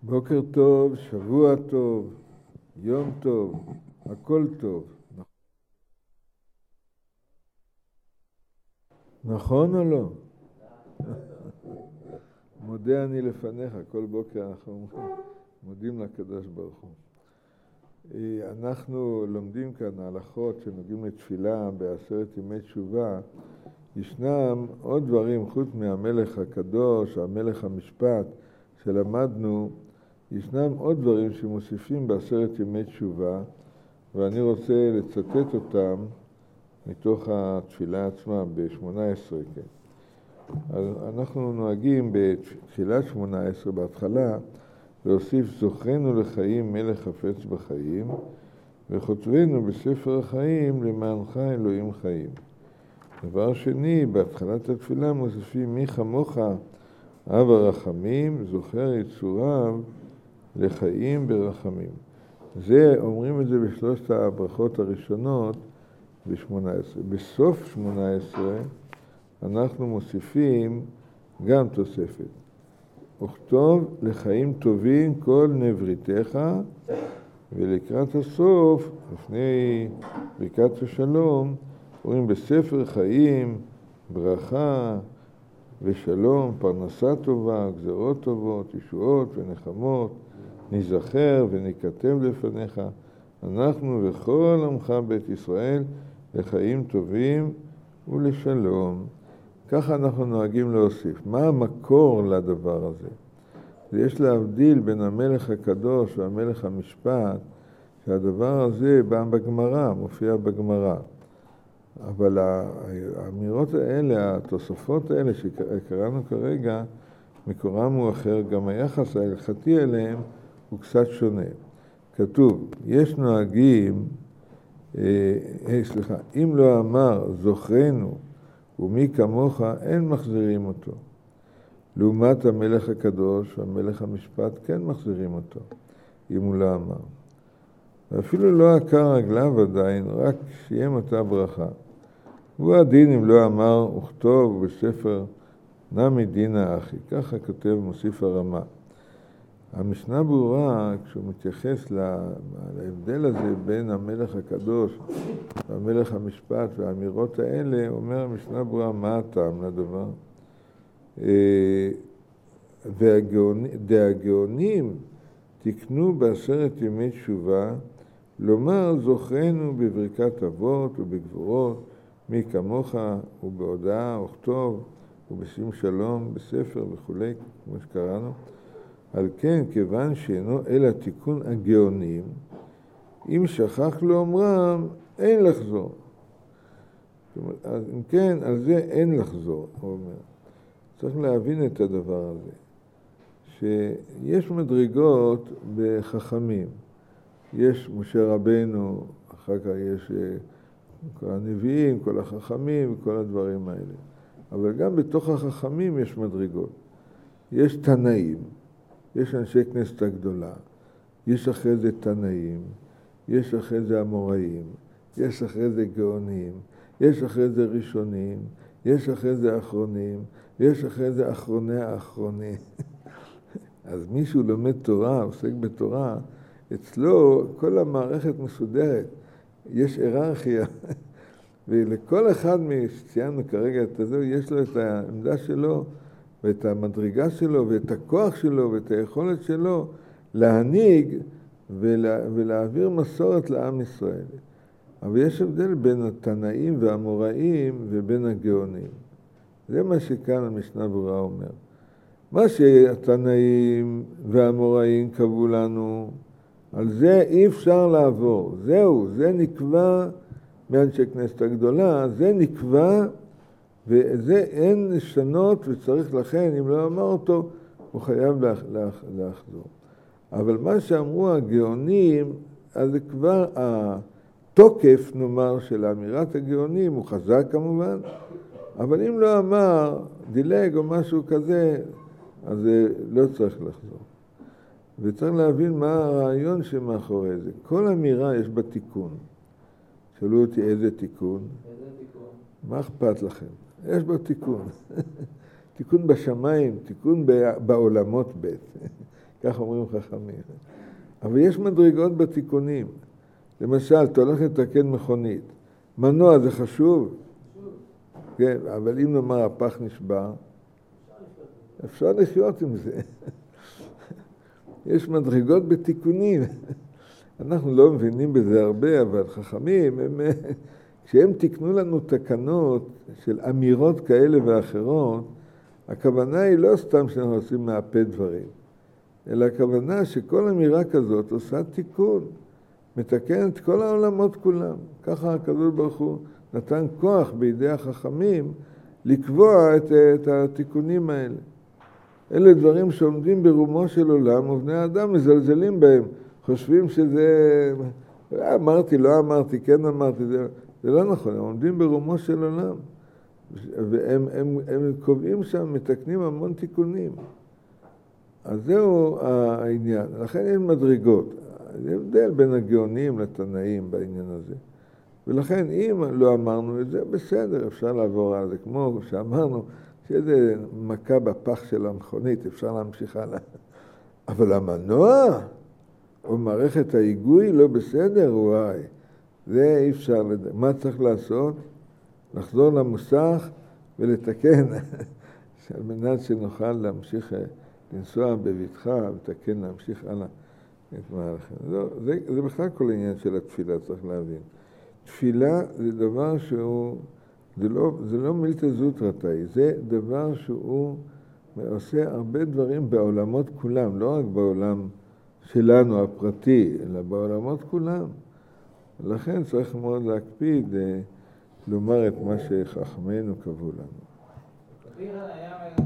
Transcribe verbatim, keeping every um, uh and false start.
בוקר טוב, שבוע טוב, יום טוב, הכל טוב. נכון או לא? מודה אני לפניך, כל בוקר אנחנו מודים לקדוש ברוך הוא. אנחנו לומדים כאן הלכות שנוגעים לתפילה בעשרת ימי תשובה. ישנם עוד דברים חוץ מהמלך הקדוש, המלך המשפט שלמדנו, ישנם עוד דברים שמוסיפים בעשרת ימי תשובה, ואני רוצה לצטט אותם מתוך התפילה עצמה ב-שמונה עשרה. כן. אז אנחנו נוהגים בתפילת שמונה עשרה בהתחלה להוסיף זוכרנו לחיים מלך חפץ בחיים, וכותבנו בספר החיים למענך אלוהים חיים. דבר שני, בהתחלת התפילה מוסיפים מי כמוך אב הרחמים, זוכר יצוריו לחיים ברחמים. זה, אומרים את זה בשלושת הברכות הראשונות ב-שמונה עשרה. בסוף שמונה עשרה אנחנו מוסיפים גם תוספת. וכתוב לחיים טובים כל נבריתך, ולקראת הסוף, לפני ברכת השלום, אומרים בספר חיים, ברכה ושלום, פרנסה טובה, גזרות טובות, ישועות ונחמות, נזכר ונכתב לפניך, אנחנו וכל עמך בית ישראל לחיים טובים ולשלום. ככה אנחנו נוהגים להוסיף. מה המקור לדבר הזה? יש להבדיל בין המלך הקדוש והמלך המשפט, שהדבר הזה בא בגמרא, מופיע בגמרא. אבל האמירות האלה, התוספות האלה שקראנו כרגע, מקורם הוא אחר, גם היחס ההלכתי אליהם הוא קצת שונה. כתוב, יש נוהגים, אה, סליחה, אם לא אמר זוכרנו ומי כמוך, אין מחזירים אותו. לעומת המלך הקדוש והמלך המשפט כן מחזירים אותו, אם הוא לא אמר. ואפילו לא עקר רגליו עדיין, רק סיים אותה ברכה. הוא הדין אם לא אמר וכתוב בספר נמי דינא אחי, ככה כותב מוסיף הרמה. המשנה ברורה, כשהוא מתייחס להבדל הזה בין המלך הקדוש והמלך המשפט והאמירות האלה, אומר המשנה ברורה מה הטעם לדבר. והגאונים תקנו בעשרת ימי תשובה, לומר זוכרנו בברכת אבות ובגבורות, מי כמוך ובהודעה וכתוב ובשים שלום בספר וכו', כמו שקראנו. על כן, כיוון שאינו אלא תיקון הגאונים, אם שכח לו אומרם, אין לחזור. זאת אומרת, אז אם כן, על זה אין לחזור, הוא אומר. צריך להבין את הדבר הזה, שיש מדרגות בחכמים. יש משה רבנו, אחר כך יש כל הנביאים, כל החכמים, כל הדברים האלה. אבל גם בתוך החכמים יש מדרגות. יש תנאים, יש אנשי כנסת הגדולה, יש אחרי זה תנאים, יש אחרי זה אמוראים, יש אחרי זה גאונים, יש אחרי זה ראשונים, יש אחרי זה אחרונים, יש אחרי זה אחרוני האחרונים. אז מישהו לומד תורה, עוסק בתורה, אצלו כל המערכת מסודרת, יש היררכיה, ולכל אחד שציינו כרגע את זה, יש לו את העמדה שלו, ואת המדרגה שלו, ואת הכוח שלו, ואת היכולת שלו להנהיג ולה, ולהעביר מסורת לעם ישראל. אבל יש הבדל בין התנאים והאמוראים ובין הגאונים. זה מה שכאן המשנה ברורה אומר. מה שהתנאים והאמוראים קבעו לנו, על זה אי אפשר לעבור. זהו, זה נקבע מאנשי כנסת הגדולה, זה נקבע, וזה אין לשנות, וצריך לכן, אם לא אמר אותו, הוא חייב לחזור. אבל מה שאמרו הגאונים, אז זה כבר התוקף, נאמר, של אמירת הגאונים, הוא חזק כמובן, אבל אם לא אמר, דילג או משהו כזה, אז זה לא צריך לחזור. וצריך להבין מה הרעיון שמאחורי זה. כל אמירה יש בה תיקון. שאלו אותי איזה תיקון. איזה תיקון? מה אכפת לכם? יש בה תיקון. תיקון בשמיים, תיקון בעולמות ב'. כך אומרים חכמים. אבל יש מדרגות בתיקונים. למשל, אתה הולך לתקן מכונית. מנוע זה חשוב? כן, אבל אם נאמר הפח נשבר, אפשר לחיות עם זה. יש מדרגות בתיקונים. אנחנו לא מבינים בזה הרבה, אבל חכמים, הם, כשהם תיקנו לנו תקנות של אמירות כאלה ואחרות, הכוונה היא לא סתם שאנחנו עושים מהפה דברים, אלא הכוונה שכל אמירה כזאת עושה תיקון, מתקן את כל העולמות כולם. ככה הקדוש ברוך הוא נתן כוח בידי החכמים לקבוע את, את התיקונים האלה. אלה דברים שעומדים ברומו של עולם, ובני האדם מזלזלים בהם, חושבים שזה, אמרתי, לא אמרתי, כן אמרתי, זה, זה לא נכון, הם עומדים ברומו של עולם, והם הם, הם קובעים שם, מתקנים המון תיקונים. אז זהו העניין. לכן יש מדרגות. זה הבדל בין הגאונים לתנאים בעניין הזה. ולכן אם לא אמרנו את זה, בסדר, אפשר לעבור על זה. כמו שאמרנו, שזה מכה בפח של המכונית, אפשר להמשיך הלאה. אבל המנוע או מערכת ההיגוי לא בסדר, וואי. זה אי אפשר לדעת. מה צריך לעשות? לחזור למוסך ולתקן, על מנת שנוכל להמשיך לנסוע בבטחה, לתקן, להמשיך הלאה את מערכת. זה, זה, זה בכלל כל העניין של התפילה, צריך להבין. תפילה זה דבר שהוא, זה לא, זה לא מילתא זוטרתא, זה דבר שהוא עושה הרבה דברים בעולמות כולם, לא רק בעולם שלנו הפרטי, אלא בעולמות כולם. לכן צריך מאוד להקפיד לומר את מה שחכמינו קבעו לנו.